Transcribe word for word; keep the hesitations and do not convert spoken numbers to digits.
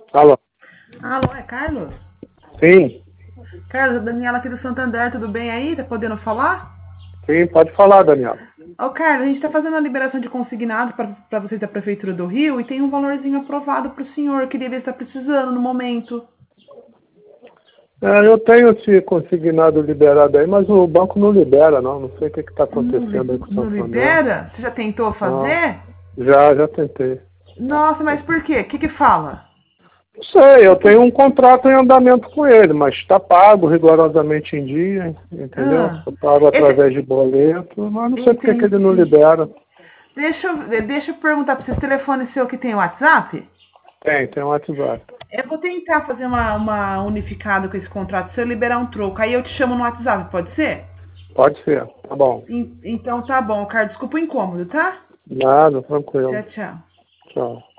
Alô? Alô, é Carlos? Sim, Carlos, a Daniela aqui do Santander, tudo bem aí? Tá podendo falar? sim, pode falar, Daniel. Ô, Carlos, a gente tá fazendo a liberação de consignado para vocês da Prefeitura do Rio e tem um valorzinho aprovado pro senhor. Queria ver se tá precisando no momento. É, eu tenho esse consignado liberado aí, mas o banco não libera, não. Não sei o que está Não, acontecendo li- aí com o não Santander. libera? Você já tentou Não, fazer? já, já tentei. Nossa, mas por quê? O que que fala? Não sei, eu tenho um contrato em andamento com ele, mas está pago rigorosamente em dia, entendeu? Ah, Eu pago esse- através de boleto, mas não sei porque que ele não entendi. libera. Deixa eu, deixa eu perguntar para você, esse telefone seu que tem WhatsApp? Tem, tem um WhatsApp. Eu vou tentar fazer uma, uma unificada com esse contrato, se eu liberar um troco. Aí eu te chamo no WhatsApp, pode ser? Pode ser, tá bom. En- Então tá bom, Carlos. Desculpa o incômodo, tá? Nada, Tchau, tranquilo. tchau. Tchau.